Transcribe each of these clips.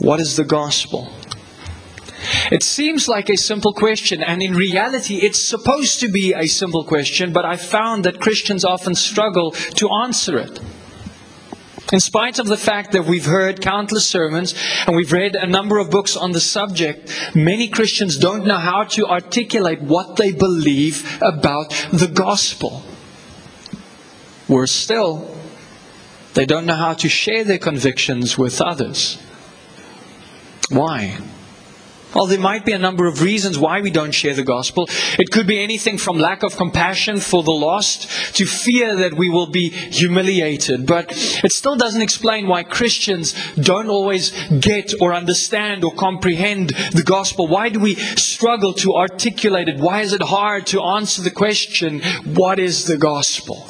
What is the gospel? It seems like a simple question, and in reality it's supposed to be a simple question, but I found that Christians often struggle to answer it. In spite of the fact that we've heard countless sermons and we've read a number of books on the subject, many Christians don't know how to articulate what they believe about the gospel. Worse still, they don't know how to share their convictions with others. Why? Well, there might be a number of reasons why we don't share the gospel. It could be anything from lack of compassion for the lost to fear that we will be humiliated. But it still doesn't explain why Christians don't always get or understand or comprehend the gospel. Why do we struggle to articulate it? Why is it hard to answer the question, what is the gospel?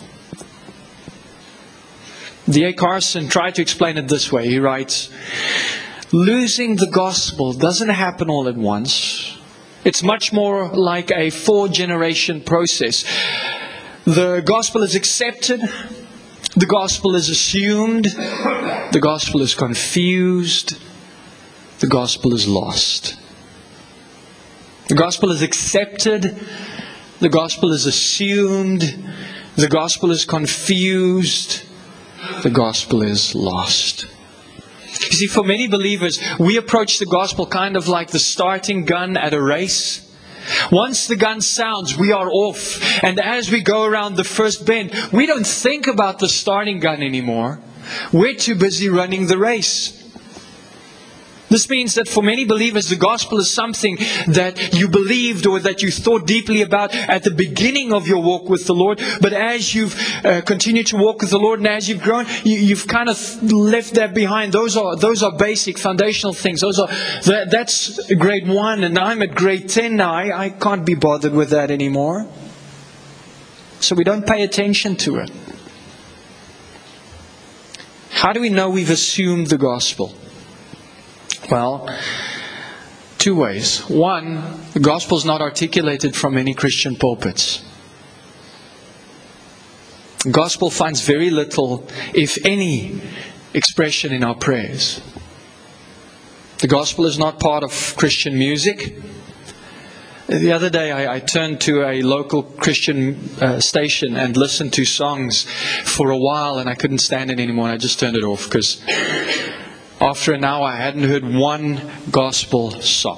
D.A. Carson tried to explain it this way. He writes, losing the gospel doesn't happen all at once. It's much more like a 4-generation process. The gospel is accepted. The gospel is assumed. The gospel is confused. The gospel is lost. The gospel is accepted. The gospel is assumed. The gospel is confused. The gospel is lost. You see, for many believers, we approach the gospel kind of like the starting gun at a race. Once the gun sounds, we are off. And as we go around the first bend, we don't think about the starting gun anymore. We're too busy running the race. This means that for many believers, the gospel is something that you believed or that you thought deeply about at the beginning of your walk with the Lord. But as you've continued to walk with the Lord and as you've grown, you've kind of left that behind. Those are basic, foundational things. That's grade 1 and I'm at grade 10 now. I can't be bothered with that anymore. So we don't pay attention to it. How do we know we've assumed the gospel? Well, 2 ways. One, the gospel is not articulated from many Christian pulpits. The gospel finds very little, if any, expression in our prayers. The gospel is not part of Christian music. The other day I turned to a local Christian station and listened to songs for a while and I couldn't stand it anymore. I just turned it off because after an hour, I hadn't heard one gospel song.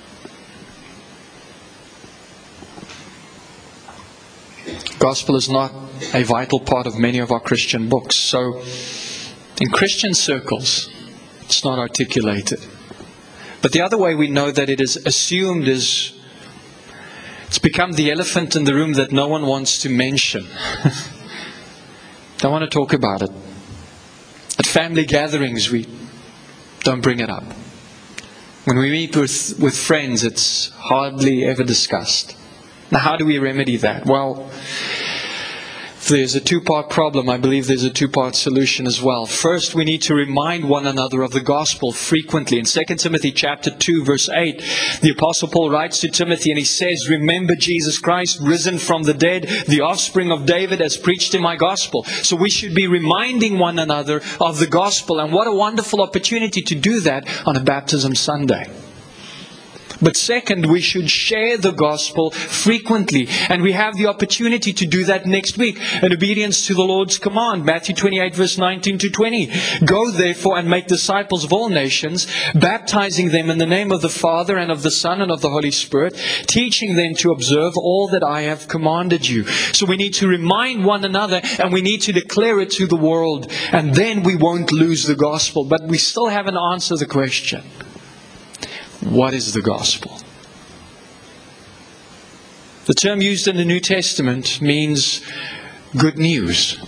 Gospel is not a vital part of many of our Christian books. So, in Christian circles, it's not articulated. But the other way we know that it is assumed is it's become the elephant in the room that no one wants to mention. Don't want to talk about it. At family gatherings, we don't bring it up. When we meet with friends, it's hardly ever discussed. Now, how do we remedy that? Well, if there's a 2-part problem, I believe there's a 2-part solution as well. First, we need to remind one another of the gospel frequently. In 2 Timothy chapter 2, verse 8, the Apostle Paul writes to Timothy and he says, remember Jesus Christ, risen from the dead, the offspring of David, as preached in my gospel. So we should be reminding one another of the gospel. And what a wonderful opportunity to do that on a baptism Sunday. But second, we should share the gospel frequently. And we have the opportunity to do that next week in obedience to the Lord's command. Matthew 28 verse 19 to 20. Go therefore and make disciples of all nations, baptizing them in the name of the Father and of the Son and of the Holy Spirit, teaching them to observe all that I have commanded you. So we need to remind one another and we need to declare it to the world. And then we won't lose the gospel. But we still haven't answered the question. What is the gospel? The term used in the New Testament means good news.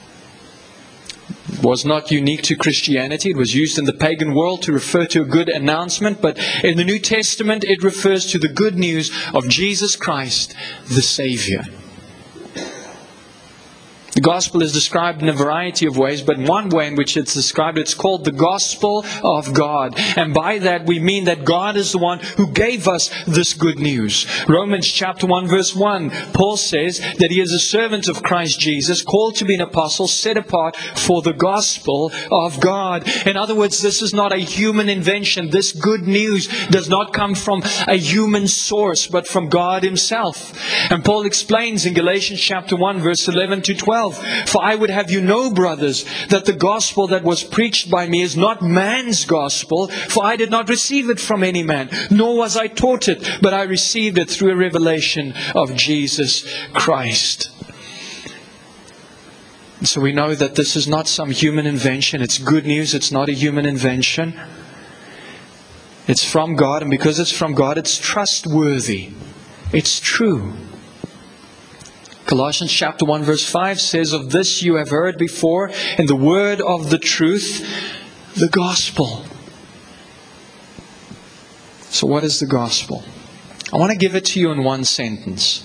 It was not unique to Christianity. It was used in the pagan world to refer to a good announcement. But in the New Testament, it refers to the good news of Jesus Christ, the Savior. The gospel is described in a variety of ways, but one way in which it's described, it's called the gospel of God. And by that we mean that God is the one who gave us this good news. Romans chapter 1 verse 1, Paul says that he is a servant of Christ Jesus, called to be an apostle, set apart for the gospel of God. In other words, this is not a human invention. This good news does not come from a human source, but from God Himself. And Paul explains in Galatians chapter 1 verse 11 to 12, for I would have you know, brothers, that the gospel that was preached by me is not man's gospel, for I did not receive it from any man, nor was I taught it, but I received it through a revelation of Jesus Christ. So we know that this is not some human invention. It's good news. It's not a human invention. It's from God, and because it's from God, it's trustworthy. It's true. Colossians chapter 1 verse 5 says, of this you have heard before in the word of the truth, the gospel. So what is the gospel? I want to give it to you in one sentence.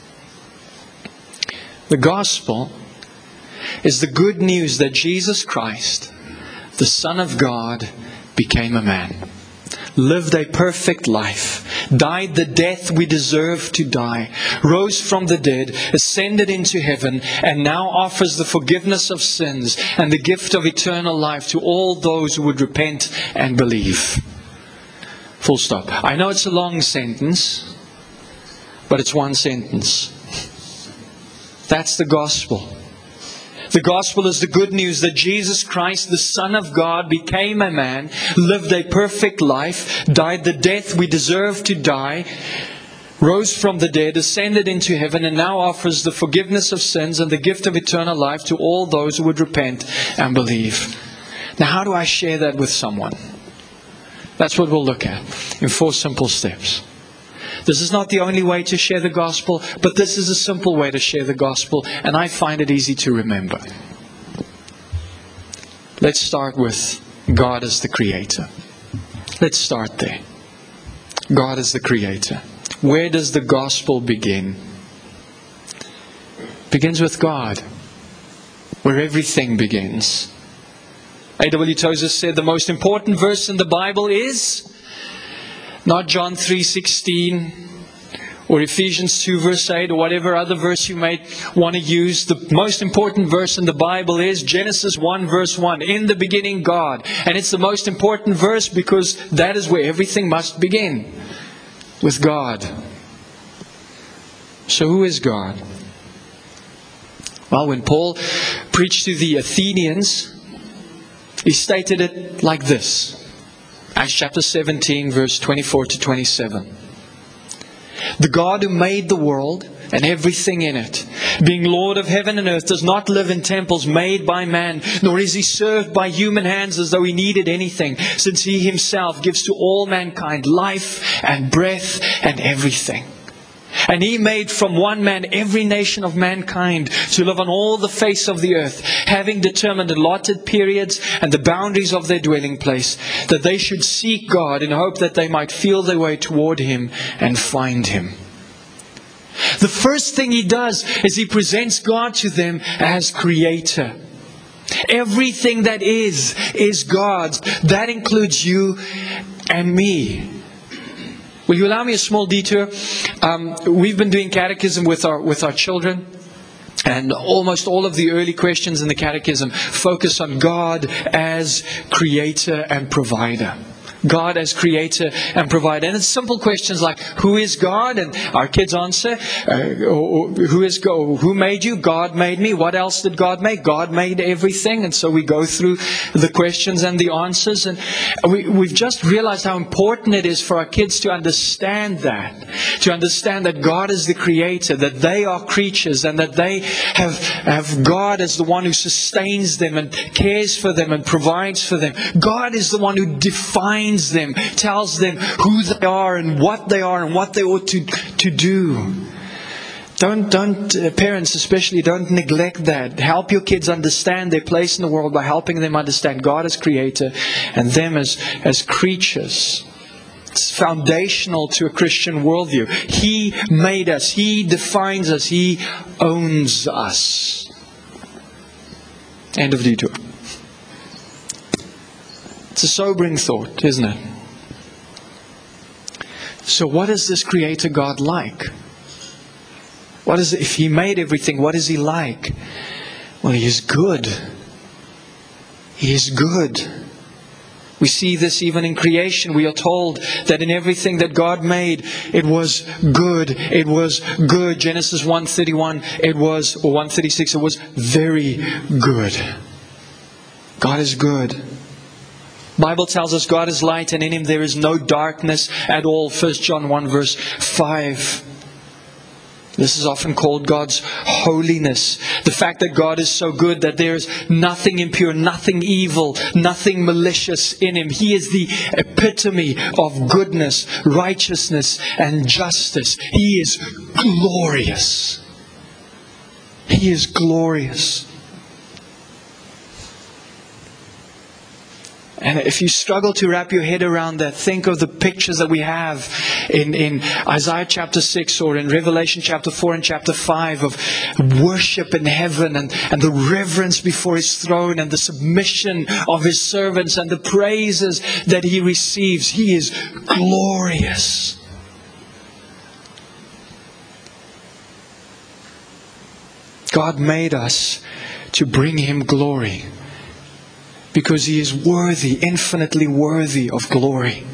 The gospel is the good news that Jesus Christ, the Son of God, became a man, lived a perfect life, died the death we deserve to die, rose from the dead, ascended into heaven, and now offers the forgiveness of sins and the gift of eternal life to all those who would repent and believe. Full stop. I know it's a long sentence, but it's one sentence. That's the gospel. The gospel is the good news that Jesus Christ, the Son of God, became a man, lived a perfect life, died the death we deserve to die, rose from the dead, ascended into heaven, and now offers the forgiveness of sins and the gift of eternal life to all those who would repent and believe. Now, how do I share that with someone? That's what we'll look at in 4 simple steps. This is not the only way to share the gospel, but this is a simple way to share the gospel, and I find it easy to remember. Let's start with God as the Creator. Let's start there. God is the Creator. Where does the gospel begin? It begins with God, where everything begins. A.W. Tozer said the most important verse in the Bible is not John 3:16 or Ephesians 2 verse 8 or whatever other verse you may want to use. The most important verse in the Bible is Genesis 1 verse 1. In the beginning God. And it's the most important verse because that is where everything must begin. With God. So who is God? Well, when Paul preached to the Athenians, he stated it like this. Acts chapter 17, verse 24 to 27. The God who made the world and everything in it, being Lord of heaven and earth, does not live in temples made by man, nor is He served by human hands as though He needed anything, since He Himself gives to all mankind life and breath and everything. And He made from one man every nation of mankind to live on all the face of the earth, having determined allotted periods and the boundaries of their dwelling place, that they should seek God in hope that they might feel their way toward Him and find Him. The first thing He does is He presents God to them as Creator. Everything that is God's. That includes you and me. Will you allow me a small detour? We've been doing catechism with our children, and almost all of the early questions in the catechism focus on God as Creator and Provider. God as Creator and Provider. And it's simple questions like, who is God? And our kids answer, who is God? Who made you? God made me. What else did God make? God made everything. And so we go through the questions and the answers. And we've just realized how important it is for our kids to understand that. To understand that God is the Creator, that they are creatures, and that they have God as the one who sustains them and cares for them and provides for them. God is the one who defines them, tells them who they are and what they ought to do. Parents especially, don't neglect that. Help your kids understand their place in the world by helping them understand God as Creator and them as creatures. It's foundational to a Christian worldview. He made us. He defines us. He owns us. End of detour. It's a sobering thought, isn't it? So what is this Creator God like? What is it? If He made everything, what is He like? Well, He is good. He is good. We see this even in creation. We are told that in everything that God made, it was good. It was good. Genesis 1:31, or 1:36, it was very good. God is good. Bible tells us God is light and in Him there is no darkness at all. 1 John 1 verse 5. This is often called God's holiness. The fact that God is so good that there is nothing impure, nothing evil, nothing malicious in Him. He is the epitome of goodness, righteousness, and justice. He is glorious. He is glorious. And if you struggle to wrap your head around that, think of the pictures that we have in Isaiah chapter 6 or in Revelation chapter 4 and chapter 5 of worship in heaven and the reverence before His throne and the submission of His servants and the praises that He receives. He is glorious. God made us to bring Him glory. Because He is worthy, infinitely worthy of glory.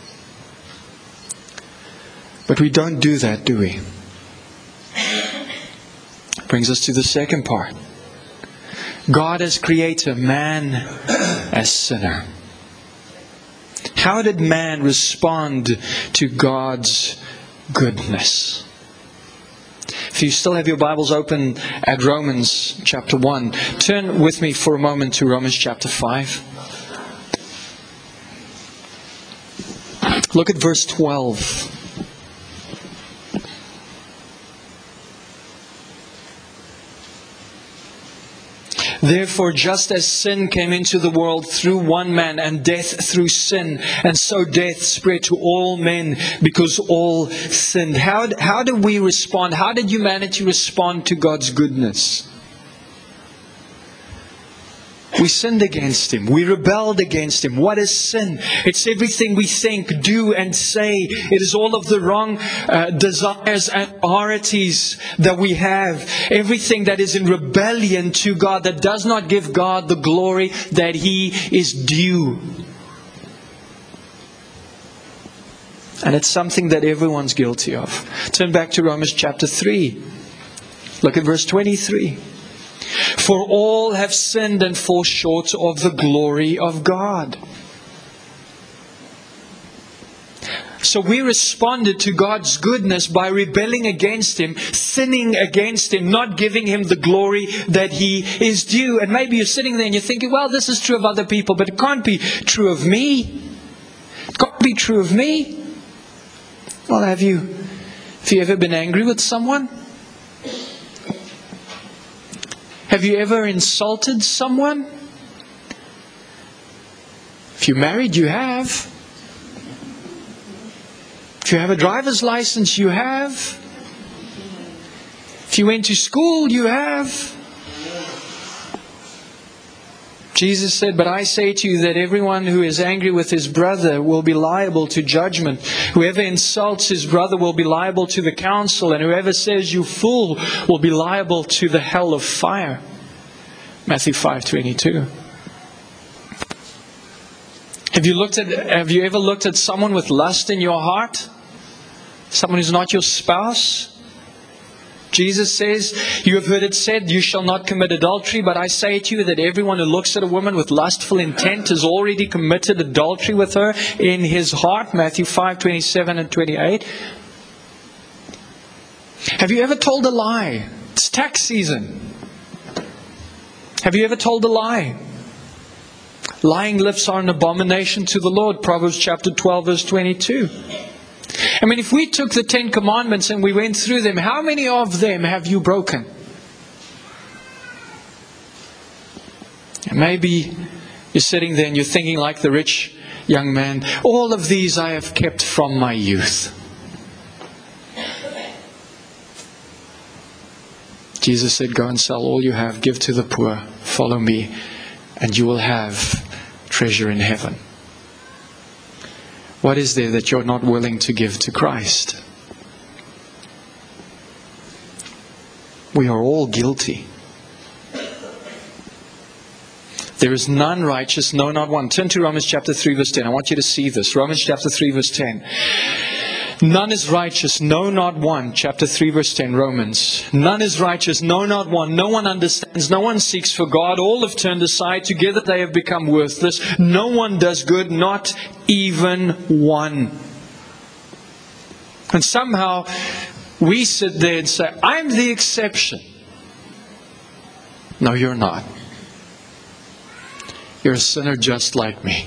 But we don't do that, do we? Brings us to the second part. God as creator, man as sinner. How did man respond to God's goodness? If you still have your Bibles open at Romans chapter 1, turn with me for a moment to Romans chapter 5. Look at verse 12. Therefore, just as sin came into the world through one man, and death through sin, and so death spread to all men because all sinned. How do we respond? How did humanity respond to God's goodness? We sinned against Him. We rebelled against Him. What is sin? It's everything we think, do and say. It is all of the wrong desires and priorities that we have. Everything that is in rebellion to God, that does not give God the glory that He is due. And it's something that everyone's guilty of. Turn back to Romans chapter 3. Look at verse 23. For all have sinned and fall short of the glory of God. So we responded to God's goodness by rebelling against Him, sinning against Him, not giving Him the glory that He is due. And maybe you're sitting there and you're thinking, well, this is true of other people, but it can't be true of me. It can't be true of me. Well, have you ever been angry with someone? Have you ever insulted someone? If you're married, you have. If you have a driver's license, you have. If you went to school, you have. Jesus said, but I say to you that everyone who is angry with his brother will be liable to judgment. Whoever insults his brother will be liable to the council, and whoever says you fool will be liable to the hell of fire. Matthew 5:22. Have you ever looked at someone with lust in your heart? Someone who's not your spouse? Jesus says, you have heard it said, you shall not commit adultery, but I say to you that everyone who looks at a woman with lustful intent has already committed adultery with her in his heart. Matthew 5:27 and 28. Have you ever told a lie? It's tax season. Have you ever told a lie? Lying lips are an abomination to the Lord. Proverbs chapter 12 verse 22. I mean, if we took the 10 Commandments and we went through them, how many of them have you broken? And maybe you're sitting there and you're thinking like the rich young man, all of these I have kept from my youth. Jesus said, go and sell all you have, give to the poor, follow me, and you will have treasure in heaven. What is there that you're not willing to give to Christ? We are all guilty. There is none righteous, no, not one. Turn to Romans chapter 3, verse 10. I want you to see this. Romans chapter 3, verse 10. None is righteous, no, not one. Chapter 3, verse 10, Romans. None is righteous, no, not one. No one understands, no one seeks for God. All have turned aside. Together they have become worthless. No one does good, not even one. And somehow we sit there and say, I'm the exception. No, you're not. You're a sinner just like me.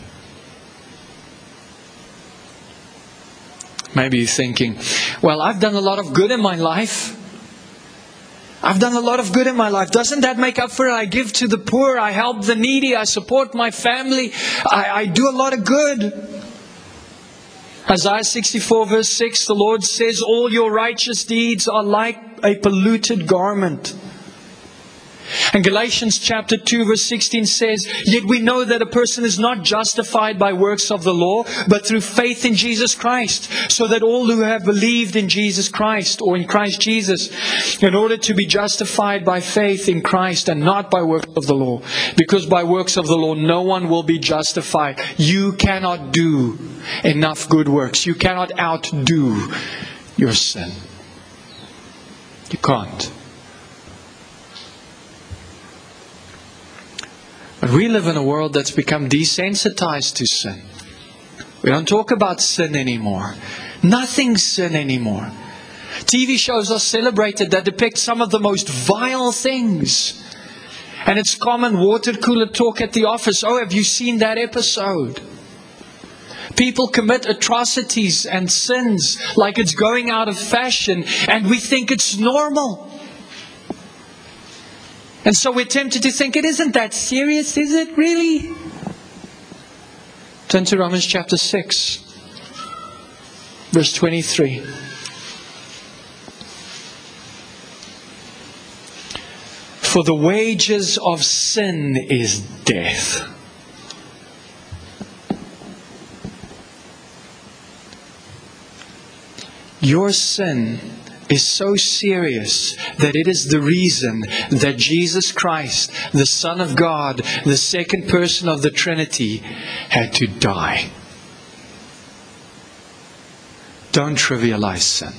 Maybe you're thinking, well, I've done a lot of good in my life. I've done a lot of good in my life. Doesn't that make up for it? I give to the poor. I help the needy. I support my family. I do a lot of good. Isaiah 64 verse 6, the Lord says, all your righteous deeds are like a polluted garment. And Galatians chapter 2 verse 16 says, yet we know that a person is not justified by works of the law, but through faith in Jesus Christ. So that all who have believed in Jesus Christ, or in Christ Jesus, in order to be justified by faith in Christ and not by works of the law. Because by works of the law no one will be justified. You cannot do enough good works. You cannot outdo your sin. You can't. But we live in a world that's become desensitized to sin. We don't talk about sin anymore. Nothing's sin anymore. TV shows are celebrated that depict some of the most vile things. And it's common water cooler talk at the office. Oh, have you seen that episode? People commit atrocities and sins like it's going out of fashion, and we think it's normal. And so we're tempted to think, it isn't that serious, is it really? Turn to Romans chapter 6, verse 23. For the wages of sin is death. Your sin is so serious that it is the reason that Jesus Christ, the Son of God, the second person of the Trinity, had to die. Don't trivialize sin.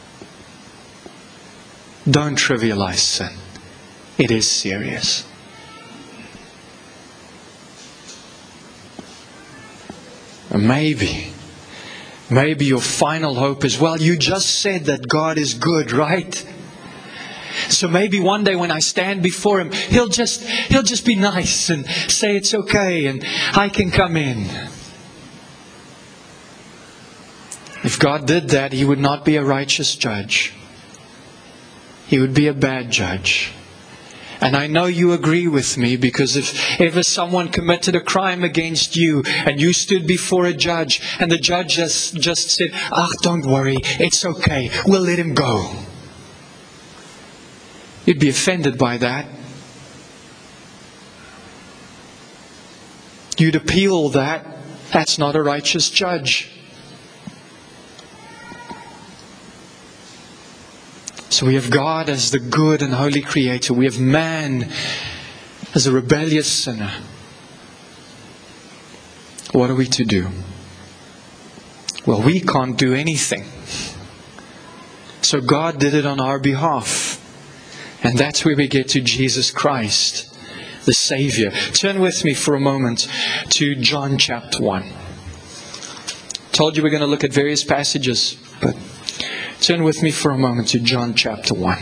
Don't trivialize sin. It is serious. Maybe your final hope is, well, you just said that God is good, right? So maybe one day when I stand before Him, He'll just be nice and say it's okay and I can come in. If God did that, He would not be a righteous judge. He would be a bad judge. And I know you agree with me, because if ever someone committed a crime against you and you stood before a judge and the judge just said, don't worry, it's okay, we'll let him go. You'd be offended by that. You'd appeal that. That's not a righteous judge. So we have God as the good and holy Creator. We have man as a rebellious sinner. What are we to do? Well, we can't do anything. So God did it on our behalf. And that's where we get to Jesus Christ, the Savior. Turn with me for a moment to John chapter 1. Told you we're going to look at various passages, but turn with me for a moment to John chapter 1.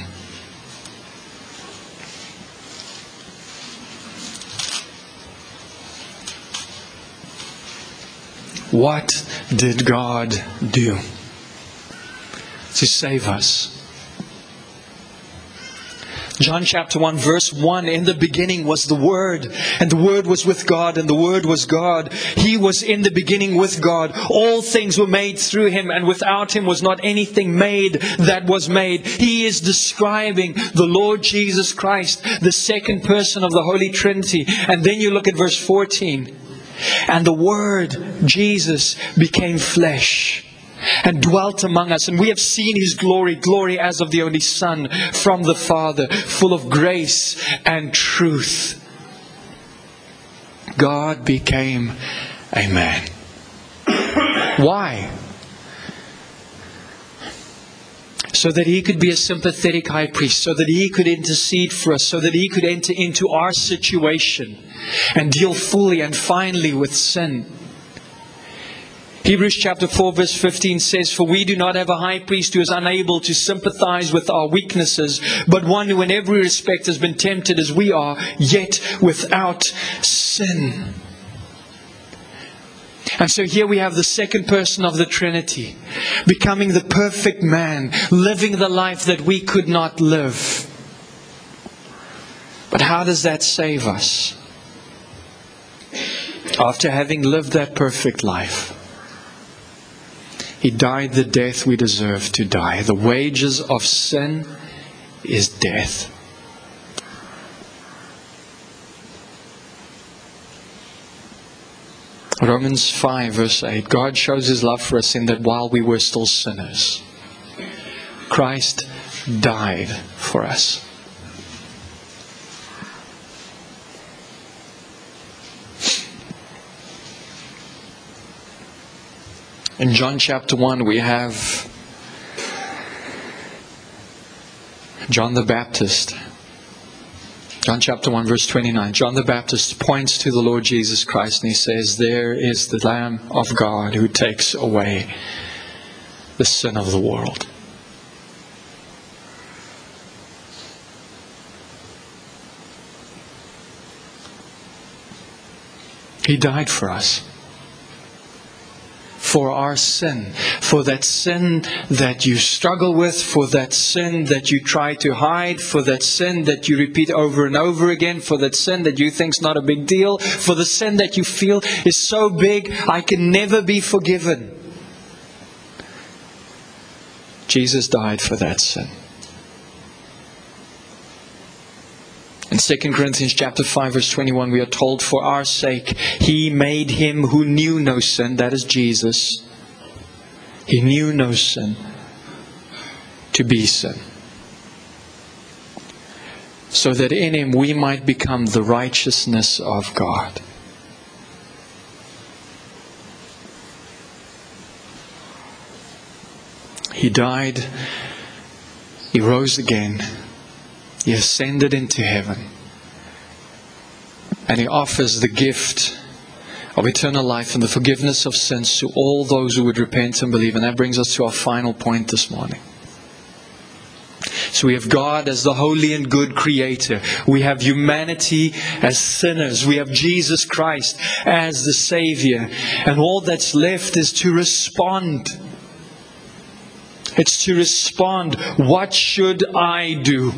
What did God do to save us? John chapter 1 verse 1, in the beginning was the Word, and the Word was with God, and the Word was God. He was in the beginning with God. All things were made through Him, and without Him was not anything made that was made. He is describing the Lord Jesus Christ, the second person of the Holy Trinity. And then you look at verse 14. And the Word, Jesus, became flesh and dwelt among us, and we have seen His glory, glory as of the only Son from the Father, full of grace and truth. God became a man. Why? So that He could be a sympathetic high priest, so that He could intercede for us, so that He could enter into our situation and deal fully and finally with sin. Hebrews chapter 4 verse 15 says, "For we do not have a high priest who is unable to sympathize with our weaknesses, but one who in every respect has been tempted as we are, yet without sin." And so here we have the second person of the Trinity, becoming the perfect man, living the life that we could not live. But how does that save us? After having lived that perfect life, He died the death we deserve to die. The wages of sin is death. Romans 5 verse 8. God shows His love for us in that while we were still sinners, Christ died for us. In John chapter 1 we have John the Baptist. John chapter 1 verse 29. John the Baptist points to the Lord Jesus Christ and he says, "There is the Lamb of God who takes away the sin of the world." He died for us. For our sin, for that sin that you struggle with, for that sin that you try to hide, for that sin that you repeat over and over again, for that sin that you think is not a big deal, for the sin that you feel is so big, I can never be forgiven. Jesus died for that sin. In 2 Corinthians chapter 5 verse 21 we are told, "For our sake He made Him who knew no sin," that is Jesus. He knew no sin, to be sin, so that in Him we might become the righteousness of God. He died, He rose again, He ascended into heaven, and He offers the gift of eternal life and the forgiveness of sins to all those who would repent and believe. And that brings us to our final point this morning. So we have God as the holy and good Creator. We have humanity as sinners. We have Jesus Christ as the Savior. And all that's left is to respond. It's to respond. What should I do?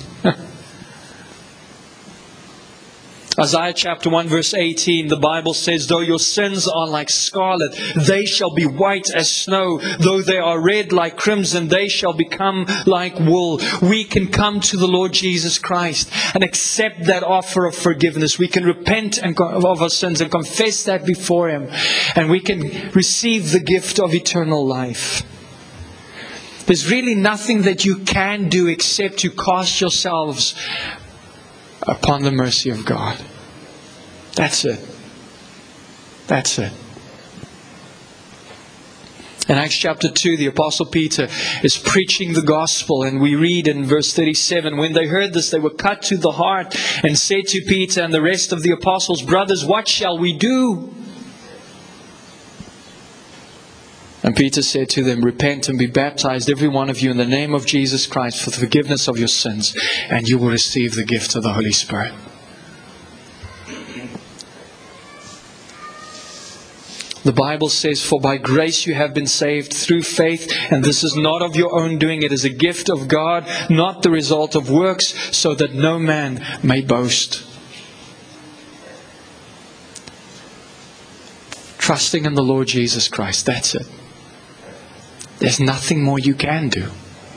Isaiah chapter 1 verse 18, the Bible says, "Though your sins are like scarlet, they shall be white as snow. Though they are red like crimson, they shall become like wool." We can come to the Lord Jesus Christ and accept that offer of forgiveness. We can repent of our sins and confess that before Him. And we can receive the gift of eternal life. There's really nothing that you can do except to cast yourselves upon the mercy of God. That's it. That's it. In Acts chapter 2, the Apostle Peter is preaching the gospel, and we read in verse 37, "When they heard this, they were cut to the heart and said to Peter and the rest of the apostles, 'Brothers, what shall we do?' And Peter said to them, 'Repent and be baptized, every one of you, in the name of Jesus Christ for the forgiveness of your sins, and you will receive the gift of the Holy Spirit.'" The Bible says, "For by grace you have been saved through faith, and this is not of your own doing. It is a gift of God, not the result of works, so that no man may boast." Trusting in the Lord Jesus Christ, that's it. There's nothing more you can do.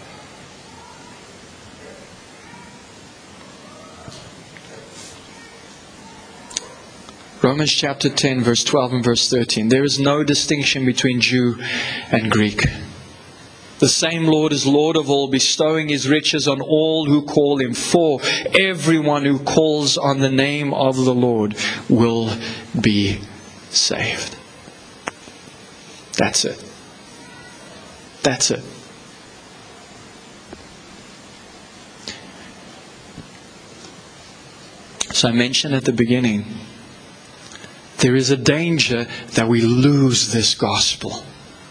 Romans chapter 10, verse 12 and verse 13. There is no distinction between Jew and Greek. The same Lord is Lord of all, bestowing His riches on all who call Him. For everyone who calls on the name of the Lord will be saved. That's it. That's it. So I mentioned at the beginning, there is a danger that we lose this gospel.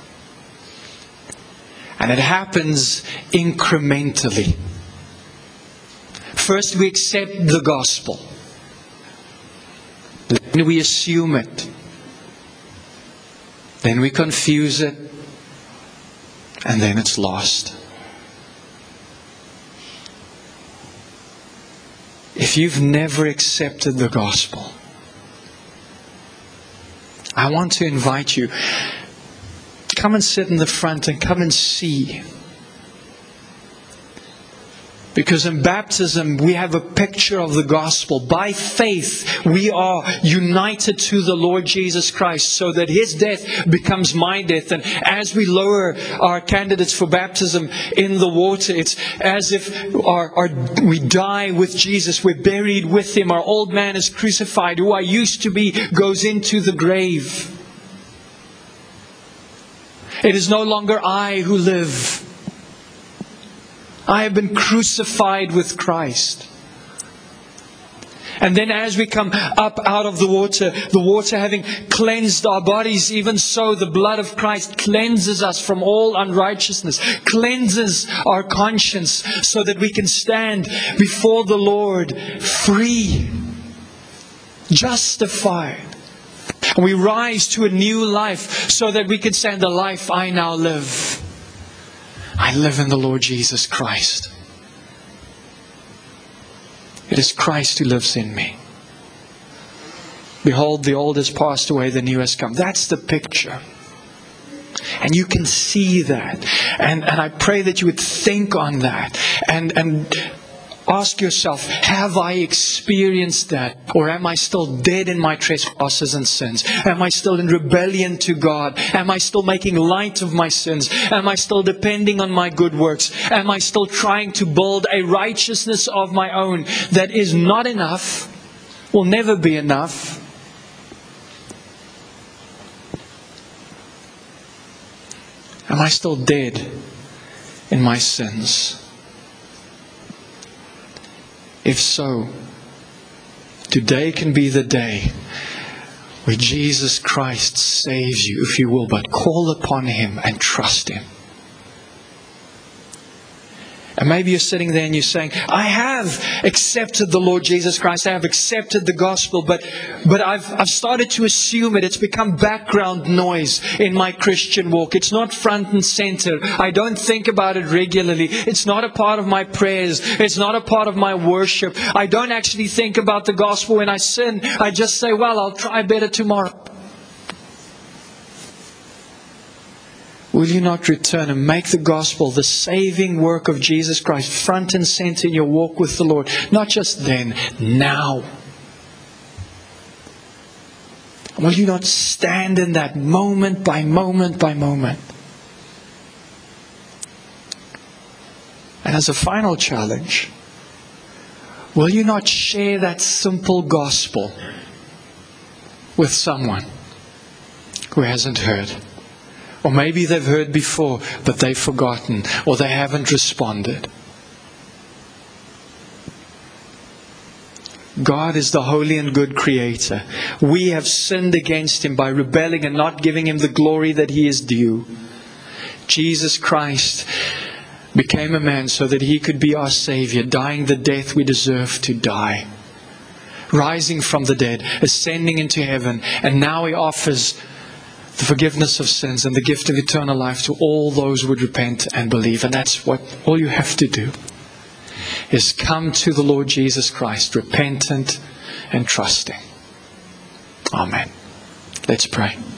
And it happens incrementally. First we accept the gospel. Then we assume it. Then we confuse it. And then it's lost. If you've never accepted the gospel, I want to invite you, come and sit in the front and come and see. Because in baptism, we have a picture of the gospel. By faith, we are united to the Lord Jesus Christ so that His death becomes my death. And as we lower our candidates for baptism in the water, it's as if we die with Jesus. We're buried with Him. Our old man is crucified. Who I used to be goes into the grave. It is no longer I who live. I have been crucified with Christ. And then as we come up out of the water having cleansed our bodies, even so the blood of Christ cleanses us from all unrighteousness, cleanses our conscience so that we can stand before the Lord free, justified. And we rise to a new life so that we can say, "The life I now live, I live in the Lord Jesus Christ. It is Christ who lives in me. Behold, the old has passed away, the new has come." That's the picture. And you can see that. And I pray that you would think on that. And ask yourself, have I experienced that? Or am I still dead in my trespasses and sins? Am I still in rebellion to God? Am I still making light of my sins? Am I still depending on my good works? Am I still trying to build a righteousness of my own that is not enough, will never be enough? Am I still dead in my sins? If so, today can be the day where Jesus Christ saves you, if you will, but call upon Him and trust Him. And maybe you're sitting there and you're saying, "I have accepted the Lord Jesus Christ. I have accepted the gospel, but I've started to assume it. It's become background noise in my Christian walk. It's not front and center. I don't think about it regularly. It's not a part of my prayers. It's not a part of my worship. I don't actually think about the gospel when I sin. I just say, well, I'll try better tomorrow." Will you not return and make the gospel, the saving work of Jesus Christ, front and center in your walk with the Lord? Not just then, now. Will you not stand in that moment by moment by moment? And as a final challenge, will you not share that simple gospel with someone who hasn't heard? Or maybe they've heard before, but they've forgotten, or they haven't responded. God is the holy and good Creator. We have sinned against Him by rebelling and not giving Him the glory that He is due. Jesus Christ became a man so that He could be our Savior, dying the death we deserve to die, rising from the dead, ascending into heaven, and now He offers the forgiveness of sins and the gift of eternal life to all those who would repent and believe. And that's what all you have to do, is come to the Lord Jesus Christ, repentant and trusting. Amen. Let's pray.